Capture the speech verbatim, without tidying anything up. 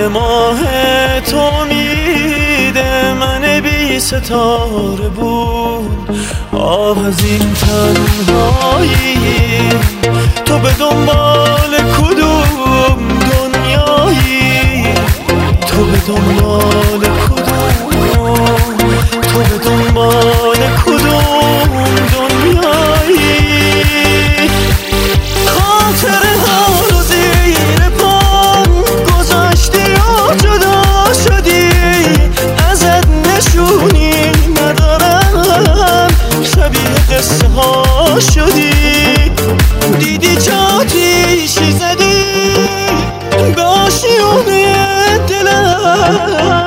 یه ماه تو میده من بی ستاره بود. آه از این تنهایی، تو به دنبال کدوم دنیایی؟ تو به دنبال کدوم تو به دنبال کدوم دنیایی؟ خاطره ها رو زیر پام گذاشتی و جدا شدی، ازت نشونی ندارم، شبیه قصه ها شدی. دیدی چه آتیشی زدی به آشیونه دلم،